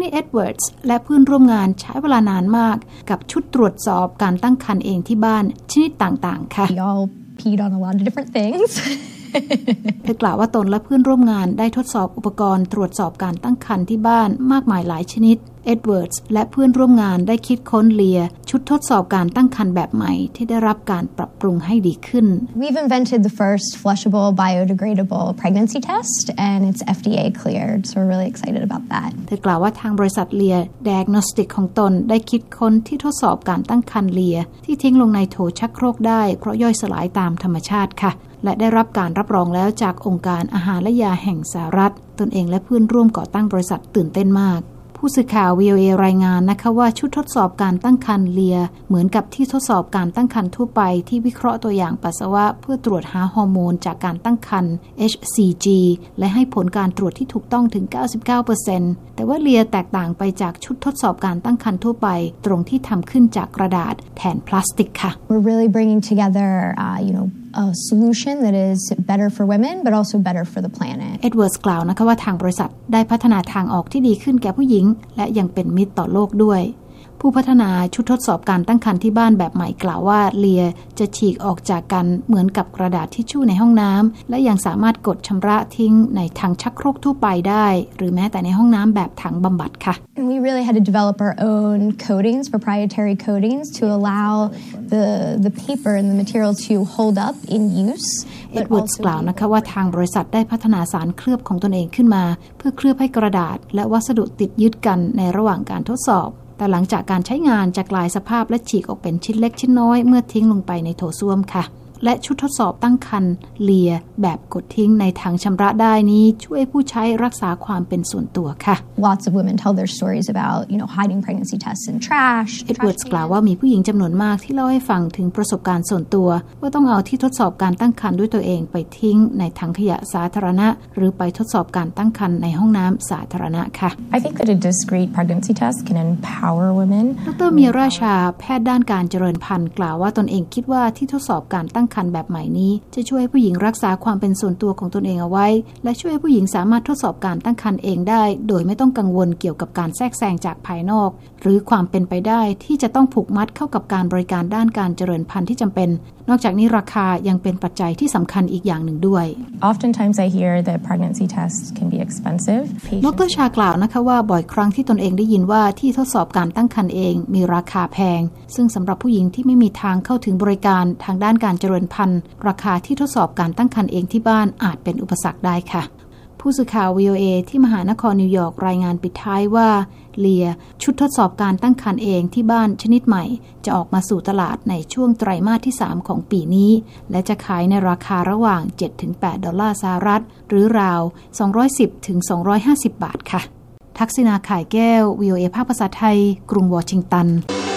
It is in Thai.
นี้เอ็ดเวิร์ดส์และเพื่อนร่วมงานใช้เวลานานมากกับชุดตรวจสอบการตั้งครรภ์เองที่บ้านชนิดต่างๆค่ะ We all peed on a lot of different things เธอกล่าวว่าตนและเพื่อนร่วมงานได้ทดสอบอุปกรณ์ตรวจสอบการตั้งครรภ์ที่บ้านมากมายหลายชนิดเอ็ดเวิร์ดส์และเพื่อนร่วมงานได้คิดค้นเลียชุดทดสอบการตั้งครรภ์แบบใหม่ที่ได้รับการปรับปรุงให้ดีขึ้น We've invented the first flushable biodegradable pregnancy test and it's FDA cleared so we're really excited about that เธอกล่าวว่าทางบริษัทเลีย Diagnostic ของตนได้คิดค้นที่ทดสอบการตั้งครรภ์เลียที่ทิ้งลงในโถชักโครกได้เพราะย่อยสลายตามธรรมชาติค่ะและได้รับการรับรองแล้วจากองค์การอาหารและยาแห่งสหรัฐตนเองและเพื่อนร่วมก่อตั้งบริษัทตื่นเต้นมากผู้สื่อข่าว VOA รายงานนะคะว่าชุดทดสอบการตั้งครรภ์เลียเหมือนกับที่ทดสอบการตั้งครรภ์ทั่วไปที่วิเคราะห์ตัวอย่างปัสสาวะเพื่อตรวจหาฮอร์โมนจากการตั้งครรภ์ HCG และให้ผลการตรวจที่ถูกต้องถึง 99% แต่ว่าเลียแตกต่างไปจากชุดทดสอบการตั้งครรภ์ทั่วไปตรงที่ทำขึ้นจากกระดาษแทนพลาสติกค่ะ We're really bringing together a solution that is better for women but also better for the planet เอ็ดเวิร์ดส์กล่าวนะคะว่าทางบริษัทได้พัฒนาทางออกที่ดีขึ้นแก่ผู้หญิงและยังเป็นมิตรต่อโลกด้วยผู้พัฒนาชุดทดสอบการตั้งครรภ์ที่บ้านแบบใหม่กล่าวว่าเลียจะฉีกออกจากกันเหมือนกับกระดาษทิชชู่ในห้องน้ำและยังสามารถกดชำระทิ้งในถังชักโครกทั่วไปได้หรือแม้แต่ในห้องน้ำแบบถังบำบัดค่ะ And we really had to develop our own coatings, proprietary coatings to allow the paper and the material to hold up in use เอ็ดเวิร์ดส์กล่าวนะคะว่าทางบริษัทได้พัฒนาสารเคลือบของตนเองขึ้นมาเพื่อเคลือบให้กระดาษและวัสดุติดยึดกันในระหว่างการทดสอบแต่หลังจากการใช้งานจะกลายสภาพและฉีกออกเป็นชิ้นเล็กชิ้นน้อยเมื่อทิ้งลงไปในโถส้วมค่ะและชุดทดสอบตั้งครรภ์เลียแบบกดทิ้งในถังชำระได้นี้ช่วยผู้ใช้รักษาความเป็นส่วนตัวค่ะ Lots of women tell their stories about hiding pregnancy tests in trash เอ็ดเวิร์ดส์กล่าวว่ามีผู้หญิงจำนวนมากที่เล่าให้ฟังถึงประสบการณ์ส่วนตัวว่าต้องเอาที่ทดสอบการตั้งครรภ์ด้วยตัวเองไปทิ้งในถังขยะสาธารณะหรือไปทดสอบการตั้งครรภ์ในห้องน้ำสาธารณะค่ะ I think that a discreet pregnancy test can empower women ดร.เมียราชาแพทย์ด้านการเจริญพันธุ์กล่าวว่าตนเองคิดว่าที่ทดสอบการตั้งครรภ์แบบใหม่นี้จะช่วยให้ผู้หญิงรักษาความเป็นส่วนตัวของตนเองเอาไว้และช่วยให้ผู้หญิงสามารถทดสอบการตั้งครรภ์เองได้โดยไม่ต้องกังวลเกี่ยวกับการแทรกแซงจากภายนอกหรือความเป็นไปได้ที่จะต้องผูกมัดเข้ากับการบริการด้านการเจริญพันธุ์ที่จำเป็นนอกจากนี้ราคายังเป็นปัจจัยที่สำคัญอีกอย่างหนึ่งด้วย Oftentimes I hear that pregnancy tests can be expensive ดร.ชากล่าวนะคะว่าบ่อยครั้งที่ตนเองได้ยินว่าที่ทดสอบการตั้งครรภ์เองมีราคาแพงซึ่งสำหรับผู้หญิงที่ไม่มีทางเข้าถึงบริการทางด้านการเจริญพันธุ์ราคาที่ทดสอบการตั้งครรภ์เองที่บ้านอาจเป็นอุปสรรคได้ค่ะผู้สื่อข่าว VOA ที่มหานครนิวยอร์กรายงานปิดท้ายว่าเลียชุดทดสอบการตั้งครรภ์เองที่บ้านชนิดใหม่จะออกมาสู่ตลาดในช่วงไตรมาสที่3ของปีนี้และจะขายในราคาระหว่าง 7-8 ดอลลาร์สหรัฐหรือราว 210-250 บาทค่ะทักษิณา ข่ายแก้ว VOA ภาคภาษาไทยกรุงวอชิงตัน